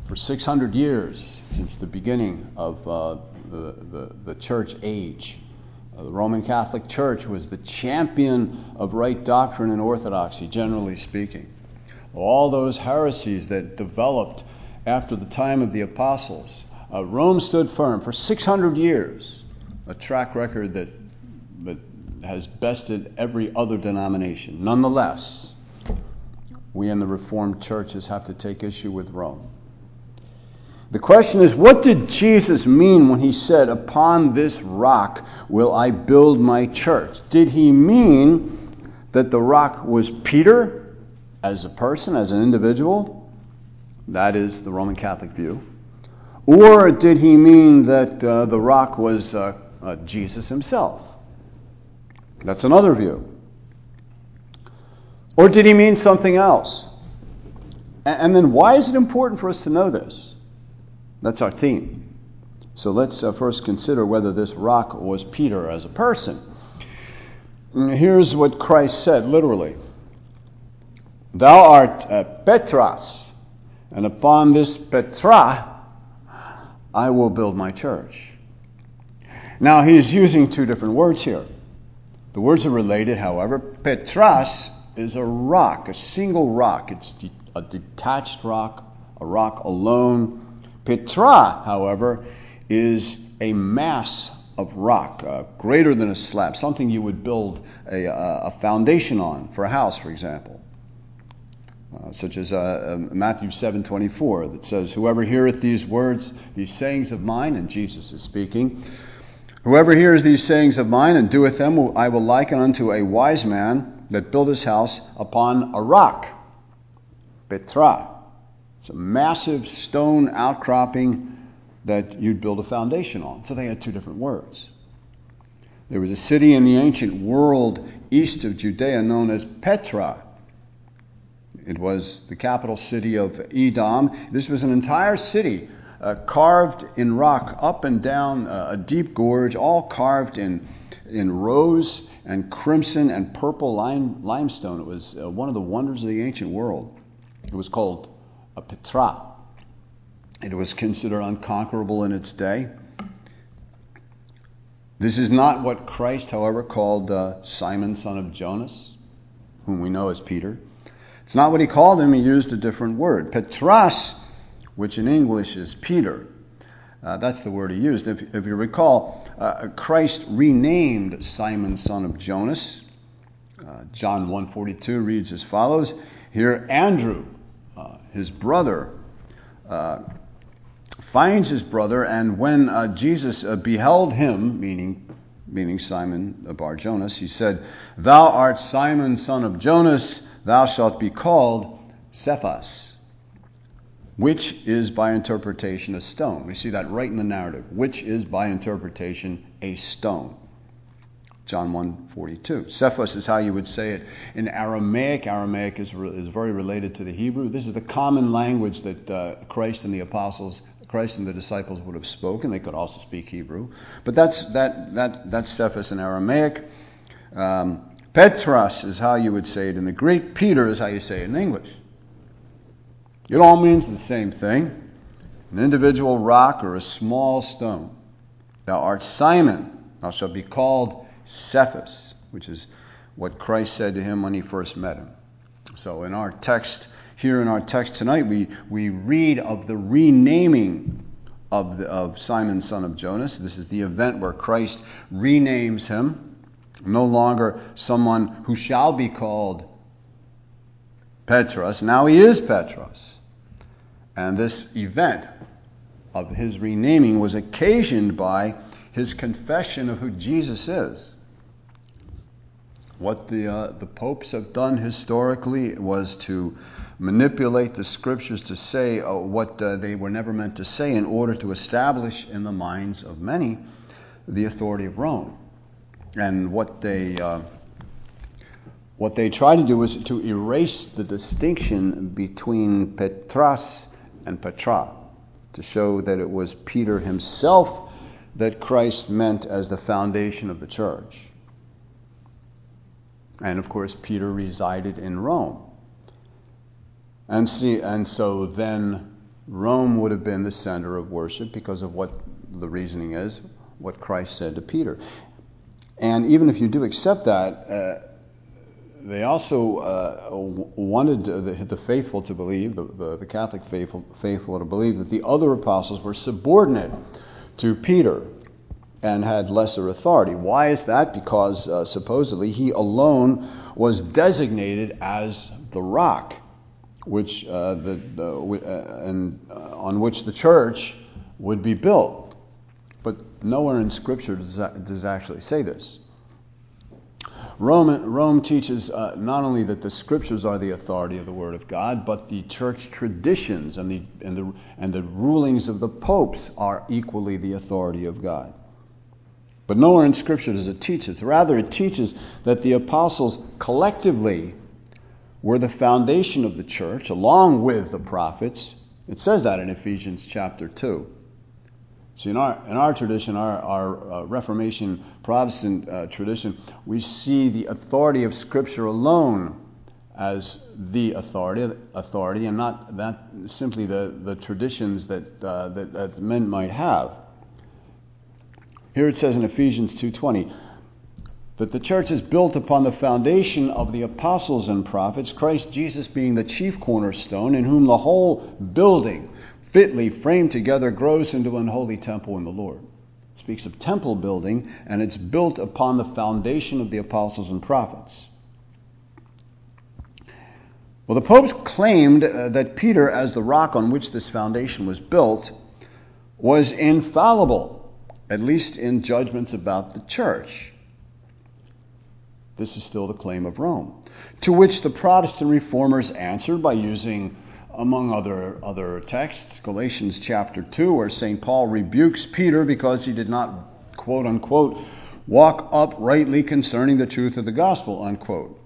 For 600 years, since the beginning of the church age, the Roman Catholic Church was the champion of right doctrine and orthodoxy, generally speaking. All those heresies that developed after the time of the apostles, Rome stood firm for 600 years, a track record that has bested every other denomination. Nonetheless, we in the Reformed churches have to take issue with Rome. The question is, what did Jesus mean when he said, "Upon this rock will I build my church"? Did he mean that the rock was Peter as a person, as an individual? That is the Roman Catholic view. Or did he mean that the rock was Jesus himself? That's another view. Or did he mean something else? And then why is it important for us to know this? That's our theme. So let's first consider whether this rock was Peter as a person. Here's what Christ said, literally. "Thou art Petros, and upon this Petra I will build my church." Now he's using two different words here. The words are related, however. Petros is a rock, a single rock. It's a detached rock, a rock alone. Petra, however, is a mass of rock, greater than a slab, something you would build a foundation on for a house, for example. Such as Matthew 7:24 that says, "Whoever heareth these words, these sayings of mine," and Jesus is speaking, "whoever hears these sayings of mine and doeth them, I will liken unto a wise man that built his house upon a rock." Petra. It's a massive stone outcropping that you'd build a foundation on. So they had two different words. There was a city in the ancient world east of Judea known as Petra. It was the capital city of Edom. This was an entire city carved in rock up and down a deep gorge, all carved in rose and crimson and purple limestone. It was one of the wonders of the ancient world. It was called Petra. It was considered unconquerable in its day. This is not what Christ, however, called Simon, son of Jonas, whom we know as Peter. It's not what he called him. He used a different word. Petros, which in English is Peter. That's the word he used. If you recall, Christ renamed Simon, son of Jonas. John 1:42 reads as follows. Here Andrew, his brother, finds his brother, and when Jesus beheld him, meaning Simon Bar-Jonas, he said, "Thou art Simon, son of Jonas, thou shalt be called Cephas," which is by interpretation a stone. We see that right in the narrative, which is by interpretation a stone. John 1:42. Cephas is how you would say it in Aramaic. Aramaic is very related to the Hebrew. This is the common language that Christ and the disciples would have spoken. They could also speak Hebrew, but that's Cephas in Aramaic. Petros is how you would say it in the Greek. Peter is how you say it in English. It all means the same thing: an individual rock or a small stone. Thou art Simon, thou shalt be called Cephas, which is what Christ said to him when he first met him. So in our text tonight, we read of the renaming of Simon, son of Jonas. This is the event where Christ renames him. No longer someone who shall be called Petros. Now he is Petros. And this event of his renaming was occasioned by his confession of who Jesus is. What the popes have done historically was to manipulate the scriptures to say what they were never meant to say in order to establish in the minds of many the authority of Rome. And what they tried to do was to erase the distinction between Petros and Petra, to show that it was Peter himself that Christ meant as the foundation of the church. And of course, Peter resided in Rome. And so then Rome would have been the center of worship because of what the reasoning is, what Christ said to Peter. And even if you do accept that, they also wanted the faithful to believe, the Catholic faithful to believe, that the other apostles were subordinate to Peter and had lesser authority. Why is that? Because supposedly he alone was designated as the rock, which on which the church would be built. But nowhere in Scripture does it actually say this. Rome teaches not only that the Scriptures are the authority of the Word of God, but the church traditions and the rulings of the popes are equally the authority of God. But nowhere in Scripture does it teach this. Rather, it teaches that the apostles collectively were the foundation of the church, along with the prophets. It says that in Ephesians chapter 2. See, in our tradition, our Reformation Protestant tradition, we see the authority of Scripture alone as the authority, and not that simply the traditions that men might have. Here it says in Ephesians 2:20 that the church is built upon the foundation of the apostles and prophets, Christ Jesus being the chief cornerstone, in whom the whole building, fitly framed together, grows into an holy temple in the Lord. It speaks of temple building, and it's built upon the foundation of the apostles and prophets. Well, the popes claimed that Peter, as the rock on which this foundation was built, was infallible, at least in judgments about the church. This is still the claim of Rome, to which the Protestant reformers answered by using, among other texts, Galatians chapter 2, where St. Paul rebukes Peter because he did not, quote unquote, walk uprightly concerning the truth of the gospel, unquote.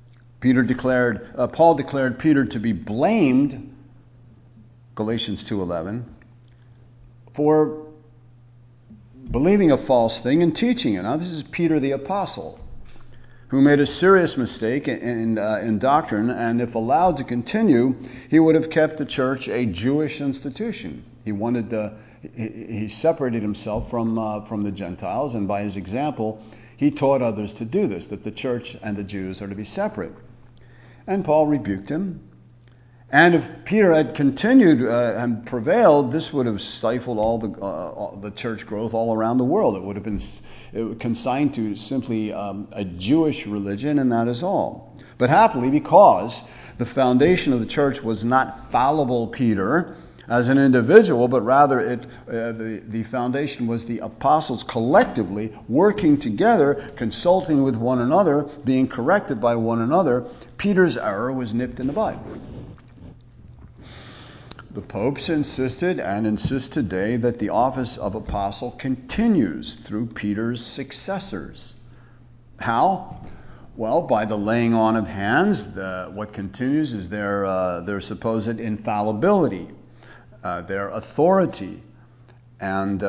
Paul declared Peter to be blamed, Galatians 2:11, for believing a false thing and teaching it. Now, this is Peter the apostle, who made a serious mistake in doctrine, and if allowed to continue, he would have kept the church a Jewish institution. He separated himself from the Gentiles, and by his example, he taught others to do this, that the church and the Jews are to be separate. And Paul rebuked him. And if Peter had continued and prevailed, this would have stifled all the church growth all around the world. It would have been consigned to simply a Jewish religion, and that is all. But happily, because the foundation of the church was not fallible Peter as an individual, but rather the foundation was the apostles collectively working together, consulting with one another, being corrected by one another, Peter's error was nipped in the bud. The popes insisted and insist today that the office of apostle continues through Peter's successors. How? Well, by the laying on of hands. What continues is their supposed infallibility, their authority, and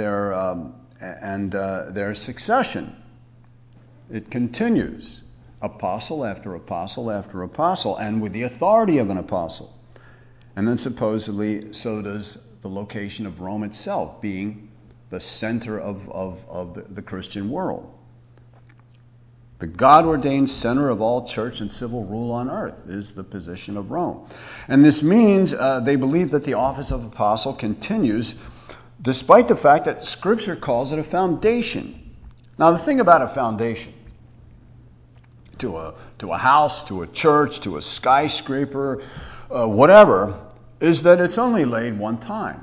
their succession. It continues, apostle after apostle after apostle, and with the authority of an apostle. And then supposedly, so does the location of Rome itself, being the center of the Christian world. The God-ordained center of all church and civil rule on earth is the position of Rome. And this means they believe that the office of apostle continues, despite the fact that Scripture calls it a foundation. Now, the thing about a foundation, to a house, to a church, to a skyscraper, whatever, is that it's only laid one time.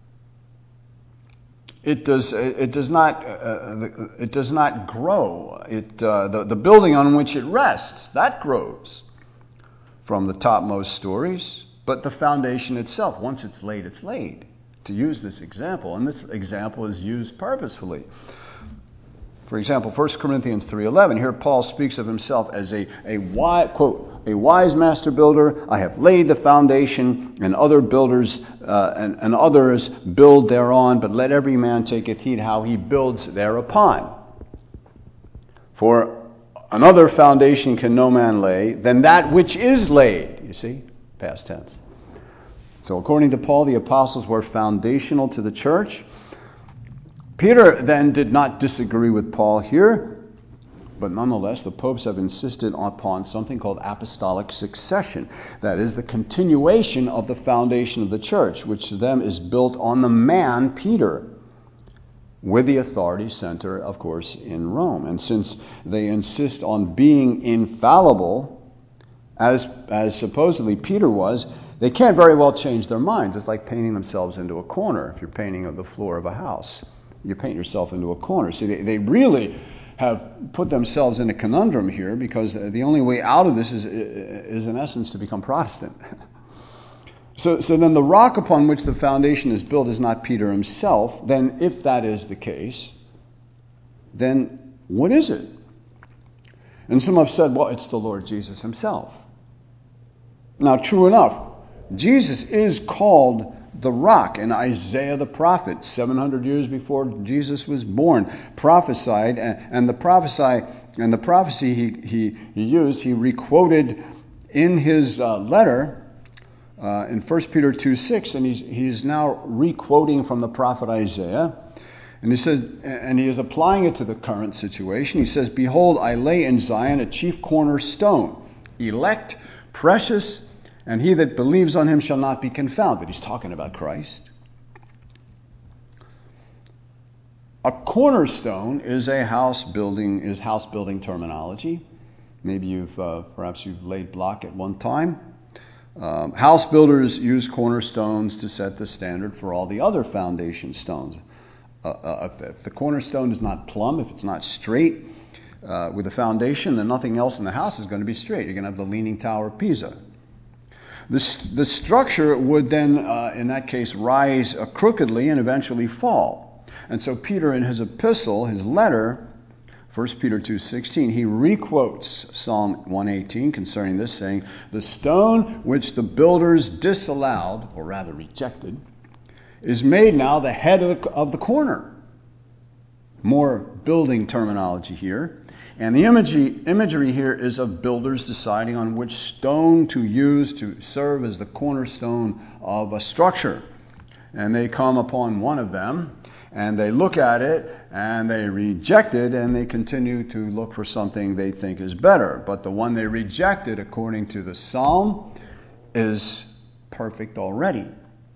It does not grow. The building on which it rests, that grows from the topmost stories, but the foundation itself, once it's laid, it's laid. To use this example, and this example is used purposefully. For example, 1 Corinthians 3:11, here Paul speaks of himself as a wise master builder. I have laid the foundation, and other builders and others build thereon, but let every man taketh heed how he builds thereupon. For another foundation can no man lay than that which is laid. You see? Past tense. So according to Paul, the apostles were foundational to the church. Peter then did not disagree with Paul here, but nonetheless, the popes have insisted upon something called apostolic succession. That is the continuation of the foundation of the church, which to them is built on the man, Peter, with the authority center, of course, in Rome. And since they insist on being infallible, as supposedly Peter was, they can't very well change their minds. It's like painting themselves into a corner. If you're painting the floor of a house, you paint yourself into a corner. See, they really have put themselves in a conundrum here, because the only way out of this is in essence to become Protestant. So then the rock upon which the foundation is built is not Peter himself. Then if that is the case, then what is it? And some have said, well, it's the Lord Jesus himself. Now, true enough, Jesus is called the rock, and Isaiah the prophet, 700 years before Jesus was born, prophesied, and the prophecy he used, he requoted in his letter in 1 Peter 2:6, and he's now requoting from the prophet Isaiah, and he says, and he is applying it to the current situation. He says, "Behold, I lay in Zion a chief cornerstone, elect, precious, and he that believes on him shall not be confounded." He's talking about Christ. A cornerstone is house building terminology. Maybe perhaps you've laid block at one time. House builders use cornerstones to set the standard for all the other foundation stones. If the cornerstone is not plumb, if it's not straight with a foundation, then nothing else in the house is going to be straight. You're going to have the Leaning Tower of Pisa. The structure would then, in that case, rise crookedly and eventually fall. And so Peter, in his epistle, his letter, 1 Peter 2:16, he requotes Psalm 118 concerning this, saying, "The stone which the builders disallowed, or rather rejected, is made now the head of the corner." More building terminology here. And the imagery here is of builders deciding on which stone to use to serve as the cornerstone of a structure. And they come upon one of them, and they look at it, and they reject it, and they continue to look for something they think is better. But the one they rejected, according to the psalm, is perfect already.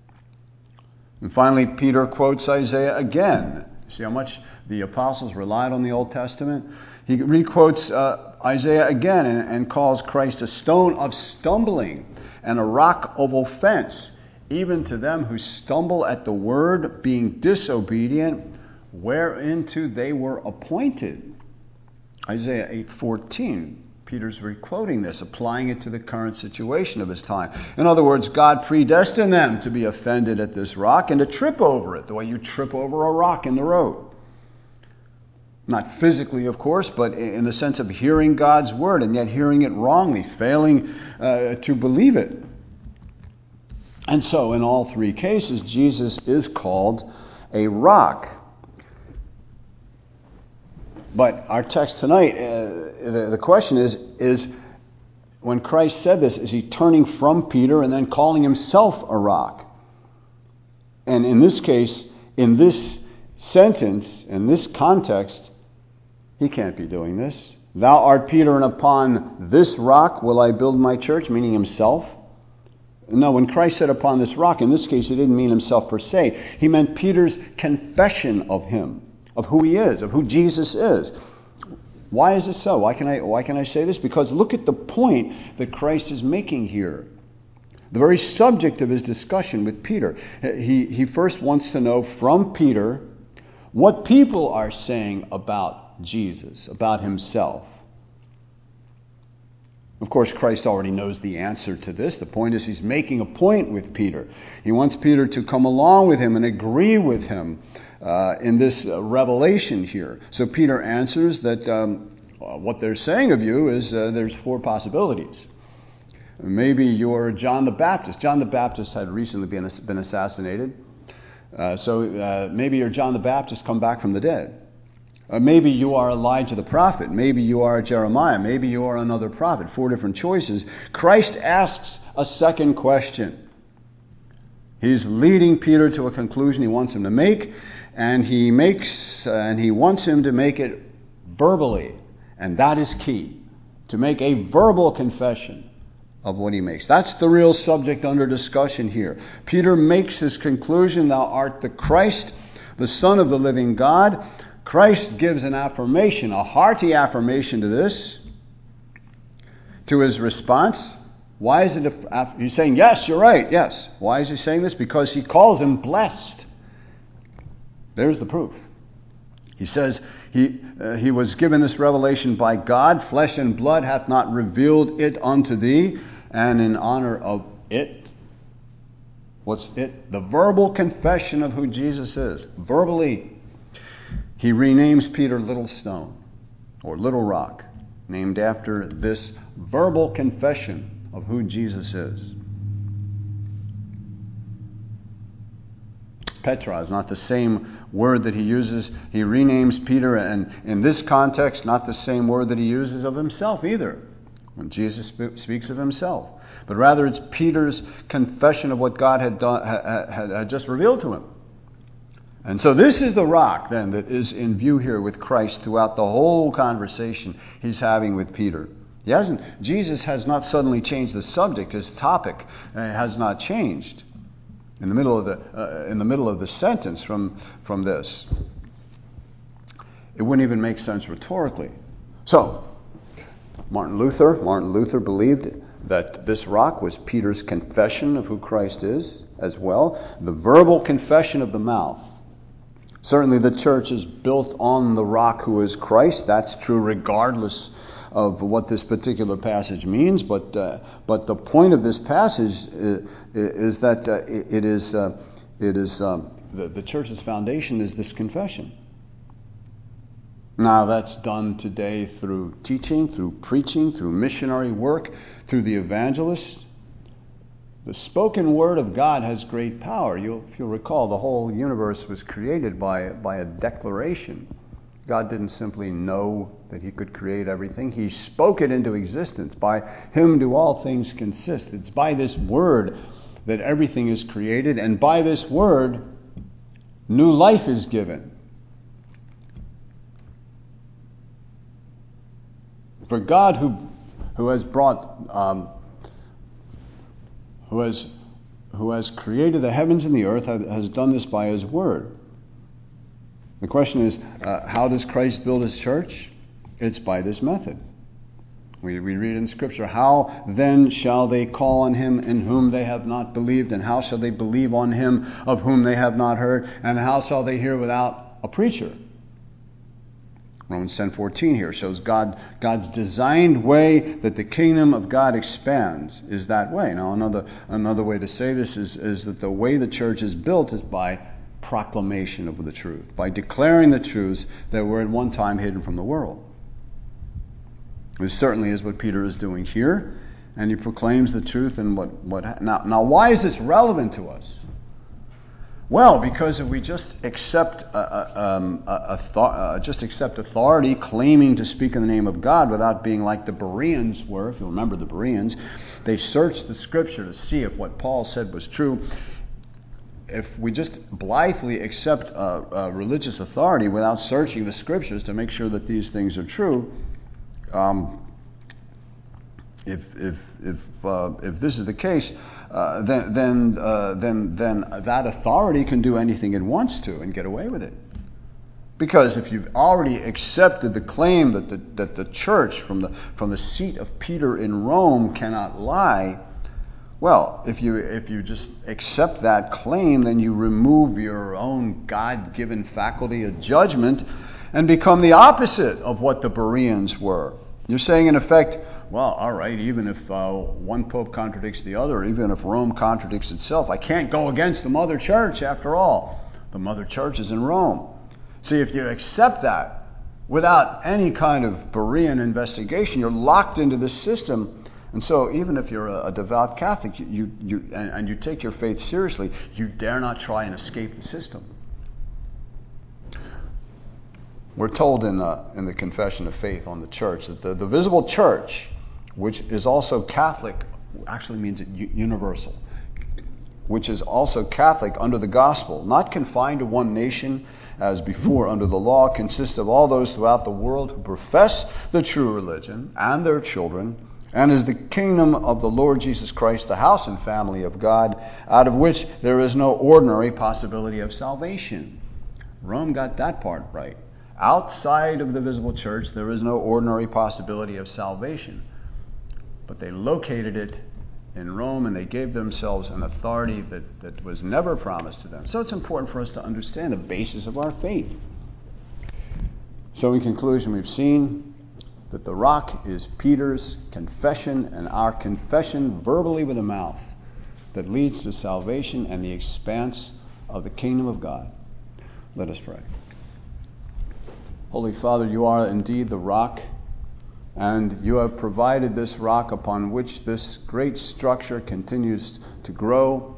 And finally, Peter quotes Isaiah again. See how much the apostles relied on the Old Testament? He requotes Isaiah again and calls Christ a stone of stumbling and a rock of offense, even to them who stumble at the word, being disobedient, whereinto they were appointed. Isaiah 8:14. Peter's requoting this, applying it to the current situation of his time. In other words, God predestined them to be offended at this rock and to trip over it, the way you trip over a rock in the road. Not physically, of course, but in the sense of hearing God's word and yet hearing it wrongly, failing to believe it. And so, in all three cases, Jesus is called a rock. But our text tonight, the question is when Christ said this, is he turning from Peter and then calling himself a rock? And in this case, in this sentence, in this context, he can't be doing this. "Thou art Peter, and upon this rock will I build my church," meaning himself. No, when Christ said upon this rock, in this case, he didn't mean himself per se. He meant Peter's confession of him, of who he is, of who Jesus is. Why is this so? Why can I say this? Because look at the point that Christ is making here. The very subject of his discussion with Peter. He first wants to know from Peter what people are saying about Jesus, about himself. Of course, Christ already knows the answer to this. The point is he's making a point with Peter. He wants Peter to come along with him and agree with him in this revelation here. So Peter answers that what they're saying of you is there's four possibilities. Maybe you're John the Baptist. John the Baptist had recently been assassinated. So maybe you're John the Baptist come back from the dead. Maybe you are Elijah the prophet. Maybe you are Jeremiah. Maybe you are another prophet. Four different choices. Christ asks a second question. He's leading Peter to a conclusion he wants him to make, and he wants him to make it verbally. And that is key, to make a verbal confession of what he makes. That's the real subject under discussion here. Peter makes his conclusion, thou art the Christ, the Son of the living God. Christ gives an affirmation, a hearty affirmation to this, to his response. Why is it he's saying, yes, you're right, yes. Why is he saying this? Because he calls him blessed. There's the proof. He says he was given this revelation by God. Flesh and blood hath not revealed it unto thee. And in honor of it, what's it? The verbal confession of who Jesus is. Verbally, he renames Peter Little Stone, or Little Rock, named after this verbal confession of who Jesus is. Petra is not the same word that he uses. He renames Peter, and in this context, not the same word that he uses of himself either, when Jesus speaks of himself. But rather it's Peter's confession of what God had just revealed to him. And so this is the rock, then, that is in view here with Christ throughout the whole conversation he's having with Peter. Jesus has not suddenly changed the subject. His topic has not changed in the middle of the sentence from this. It wouldn't even make sense rhetorically. So, Martin Luther believed that this rock was Peter's confession of who Christ is as well, the verbal confession of the mouth. Certainly the church is built on the rock who is Christ. That's true regardless of what this particular passage means, but the point of this passage is that the church's foundation is this confession. Now that's done today through teaching, through preaching, through missionary work, through the evangelists. The spoken word of God has great power. If you'll recall, the whole universe was created by a declaration. God didn't simply know that he could create everything. He spoke it into existence. By him do all things consist. It's by this word that everything is created, and by this word, new life is given. For God who has created the heavens and the earth has done this by his word. The question is, how does Christ build his church? It's by this method. We read in Scripture, how then shall they call on him in whom they have not believed? And how shall they believe on him of whom they have not heard? And how shall they hear without a preacher? Romans 10:14 here shows God's designed way that the kingdom of God expands is that way. Now another way to say this is that the way the church is built is by proclamation of the truth, by declaring the truths that were at one time hidden from the world. This certainly is what Peter is doing here, and he proclaims the truth. And now why is this relevant to us? Well, because if we just accept authority, claiming to speak in the name of God without being like the Bereans were, if you remember the Bereans, they searched the Scripture to see if what Paul said was true. If we just blithely accept religious authority without searching the Scriptures to make sure that these things are true, if this is the case, then that authority can do anything it wants to and get away with it. Because if you've already accepted the claim that the church from the seat of Peter in Rome cannot lie, well, if you just accept that claim, then you remove your own God-given faculty of judgment and become the opposite of what the Bereans were. You're saying, in effect, well, all right, even if one pope contradicts the other, even if Rome contradicts itself, I can't go against the mother church after all. The mother church is in Rome. See, if you accept that without any kind of Berean investigation, you're locked into this system. And so even if you're a devout Catholic and you take your faith seriously, you dare not try and escape the system. We're told in the Confession of Faith on the Church that the visible church, which is also Catholic, actually means universal. which is also Catholic under the gospel, not confined to one nation as before under the law, consists of all those throughout the world who profess the true religion and their children, and is the kingdom of the Lord Jesus Christ, the house and family of God, out of which there is no ordinary possibility of salvation. Rome got that part right. Outside of the visible church, there is no ordinary possibility of salvation. But they located it in Rome, and they gave themselves an authority that was never promised to them. So it's important for us to understand the basis of our faith. So in conclusion, we've seen that the rock is Peter's confession, and our confession verbally with the mouth that leads to salvation and the expanse of the kingdom of God. Let us pray. Holy Father, you are indeed the rock, and you have provided this rock upon which this great structure continues to grow.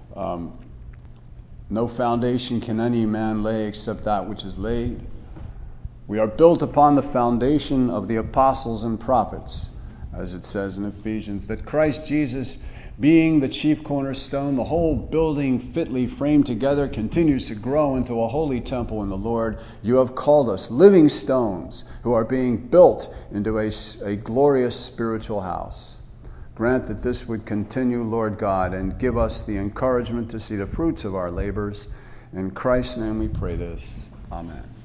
No foundation can any man lay except that which is laid. We are built upon the foundation of the apostles and prophets, as it says in Ephesians, that Christ Jesus, being the chief cornerstone, the whole building fitly framed together continues to grow into a holy temple in the Lord. You have called us living stones who are being built into a glorious spiritual house. Grant that this would continue, Lord God, and give us the encouragement to see the fruits of our labors. In Christ's name we pray this. Amen.